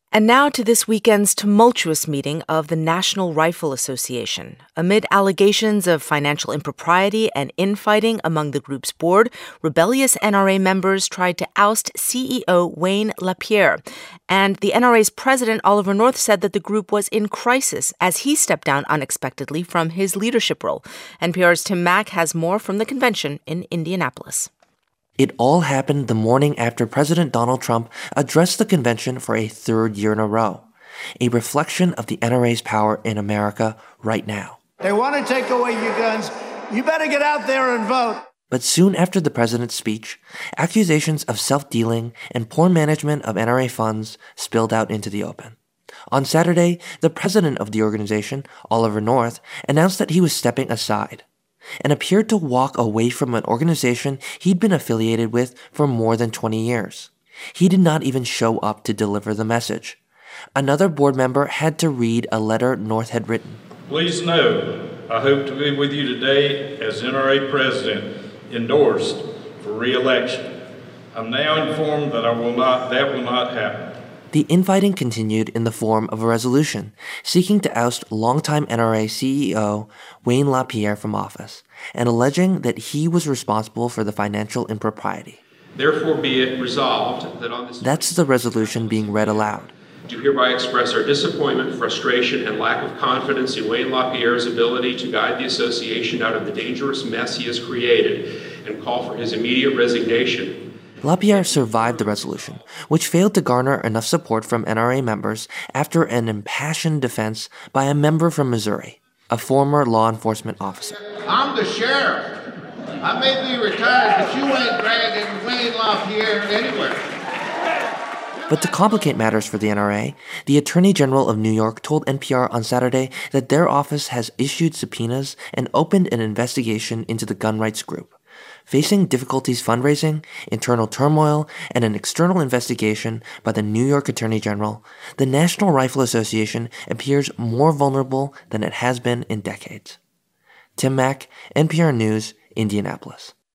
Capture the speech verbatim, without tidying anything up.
And now to this weekend's tumultuous meeting of the National Rifle Association. Amid allegations of financial impropriety and infighting among the group's board, rebellious N R A members tried to oust C E O Wayne LaPierre. And the N R A's president, Oliver North, said that the group was in crisis as he stepped down unexpectedly from his leadership role. N P R's Tim Mak has more from the convention in Indianapolis. It all happened the morning after President Donald Trump addressed the convention for a third year in a row, a reflection of the N R A's power in America right now. They want to take away your guns. You better get out there and vote. But soon after the president's speech, accusations of self-dealing and poor management of N R A funds spilled out into the open. On Saturday, the president of the organization, Oliver North, announced that he was stepping aside and appeared to walk away from an organization he'd been affiliated with for more than twenty years. He did not even show up to deliver the message. Another board member had to read a letter North had written. Please know, I hope to be with you today as N R A president endorsed for re-election. I'm now informed that I will not, that will not happen. The infighting continued in the form of a resolution seeking to oust longtime N R A C E O Wayne LaPierre from office and alleging that he was responsible for the financial impropriety. Therefore be it resolved that on this... That's the resolution being read aloud. Do hereby express our disappointment, frustration, and lack of confidence in Wayne LaPierre's ability to guide the association out of the dangerous mess he has created and call for his immediate resignation. LaPierre survived the resolution, which failed to garner enough support from N R A members after an impassioned defense by a member from Missouri, a former law enforcement officer. I'm the sheriff. I may be retired, but you ain't dragging Wayne LaPierre anywhere. But to complicate matters for the N R A, the Attorney General of New York told N P R on Saturday that their office has issued subpoenas and opened an investigation into the gun rights group. Facing difficulties fundraising, internal turmoil, and an external investigation by the New York Attorney General, the National Rifle Association appears more vulnerable than it has been in decades. Tim Mak, N P R News, Indianapolis.